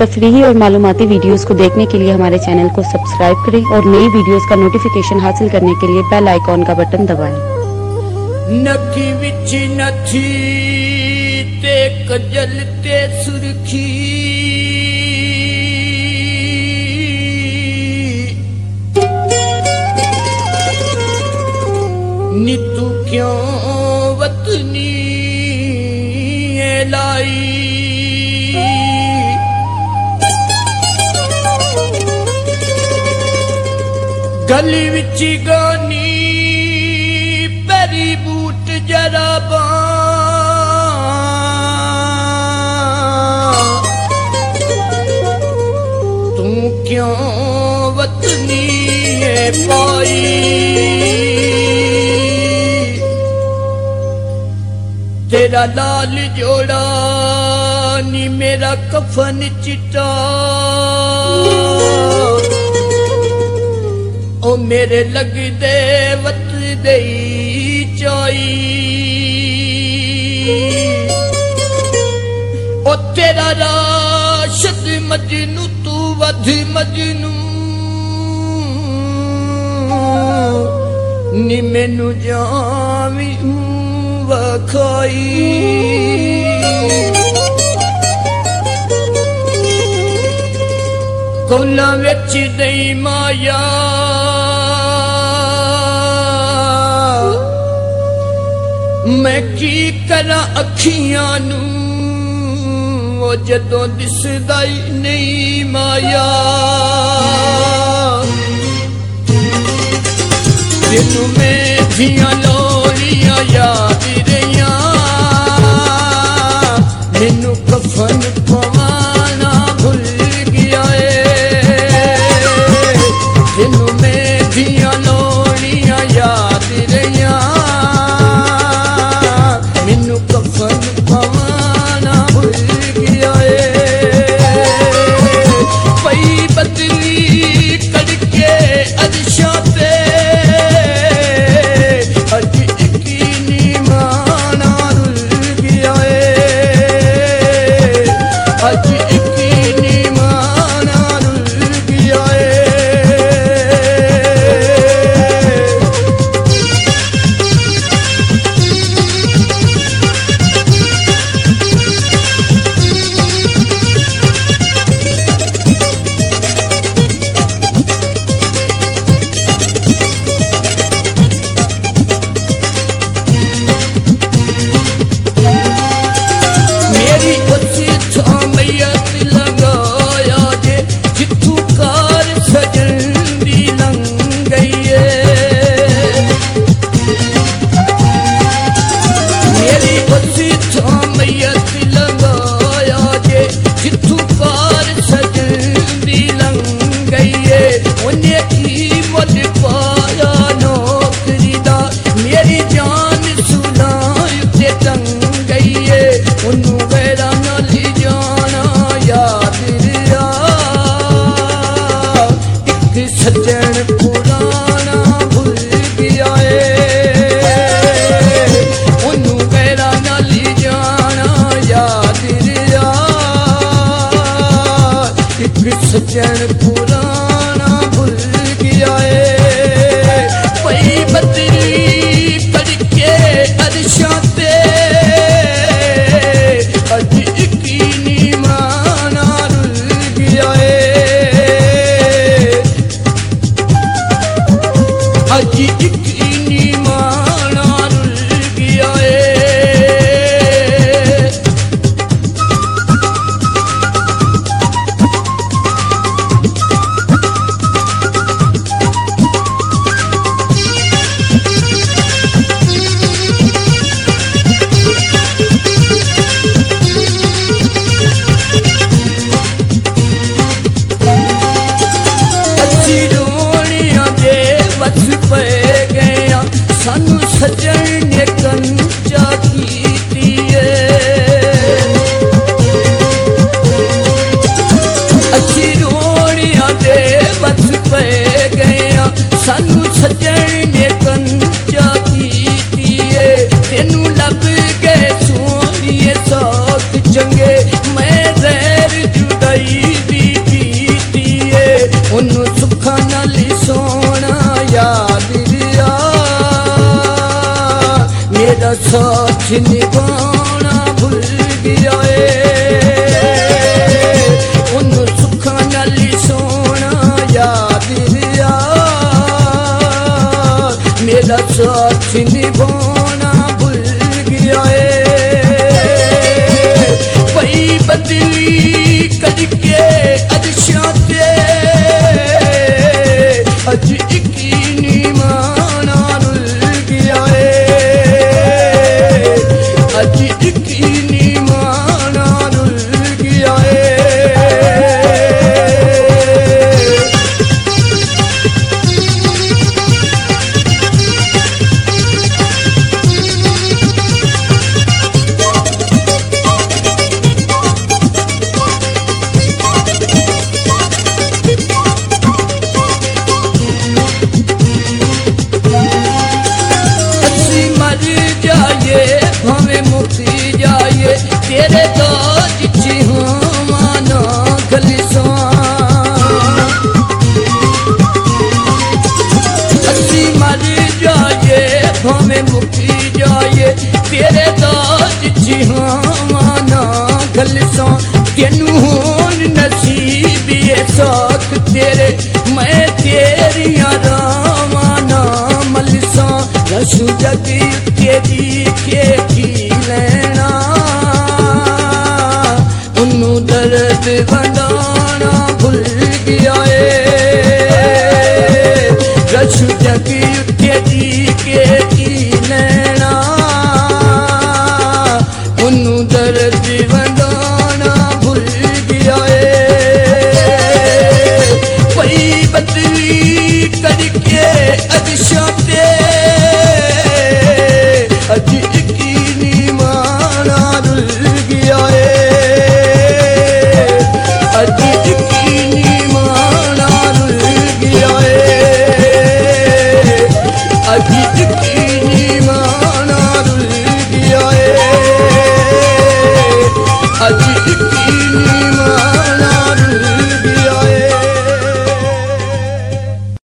तफरीही और मालूमाती वीडियोस को देखने के लिए हमारे चैनल को सब्सक्राइब करें और नई वीडियोस का नोटिफिकेशन हासिल करने के लिए बेल आइकॉन का बटन दबाएं। नखी विच नथी ते कजल ते सुरखी नी तू क्यों वतनी लाई गली विच गानी पैरी बूट जराबा तू क्यों वतनी पाई तेरा लाल जोड़ा नी मेरा कफन चिट्टा ओ मेरे लगदे वत दे चाई ओ तेरा राशद मजनू तू वध मजनू नी मैनू जावी वखाई कोला विच नहीं माया मैं की करा अखियां नू वो जदों दिसदा ही नहीं माया तेनू मैं जियां लोरियां याद रहियां मैनू कफन पवाना भुल गया तेनू मैं जियां लोरियां याद रहियां मैनू कफन पवाना भुल गया पई बदली कड़के अरशा पे अज यकीनी माना रुल गया अज यकीनी माना रुल गया सज्जन पुराना भुल गया ओनू गैरा नाल जाना याद रहा एक सज्जन पुराना भुल गया पई बदली कड़के अरशा पे अज यकीनी माना रुल गया अज यकीनी माना रुल गया अच्छी रोनिया दे बस पे गया सानू सजन ने कंचा कीती अच्छी रोनिया दे बस पे गया सानू सजन ने कंचा कीती तेनू लब गए सोनिए साथ चंगे मैं जहर जुदाई मेरा साथ निभाना भूल गया उन सुखा नाली सोना याद दिया मेरा साथ निभाना भूल गया पई बदली करके अदशा ते अज इकीनी माना रुल गया अज इकीनी माना रुल गया हमें मुक्ति जाए तेरे तो जिची हूँ मानो गलिसो अस्सी मर जाए हमें मुक्ति जाए तेरे तो जिची हूँ मानो गलिसो तेनू होन नसीब ये सौख तेरे मैं तेरिया रामाना मलसा रसू जगी तेरी